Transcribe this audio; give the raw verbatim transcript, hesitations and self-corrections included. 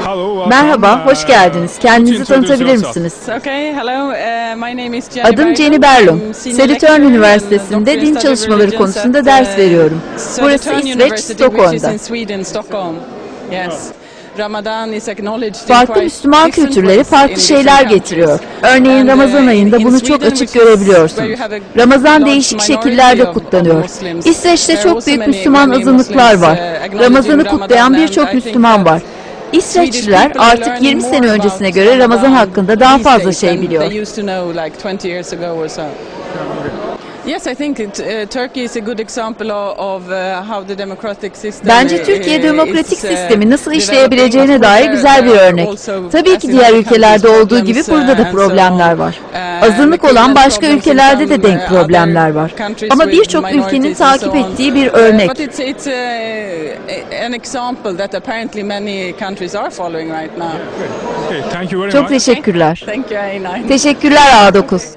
Merhaba, hoş geldiniz. Kendinizi tanıtabilir misiniz? Adım Jenny Berlum. Seritörn Üniversitesi'nde din çalışmaları konusunda ders veriyorum. Burası İsveç, Stockholm'da. Farklı Müslüman kültürleri farklı şeyler getiriyor. Örneğin Ramazan ayında bunu çok açık görebiliyorsunuz. Ramazan değişik şekillerde kutlanıyor. İsveç'te çok büyük Müslüman azınlıklar var. Ramazan'ı kutlayan birçok Müslüman var. İsveçliler artık yirmi sene öncesine göre Ramazan hakkında daha fazla şey biliyor. Bence Türkiye demokratik sistemi nasıl işleyebileceğine dair güzel bir örnek. Tabii ki diğer ülkelerde olduğu gibi burada da problemler var. Azınlık olan başka ülkelerde de denk problemler var. Ama birçok ülkenin takip ettiği bir örnek. Çok teşekkürler. Teşekkürler A dokuz.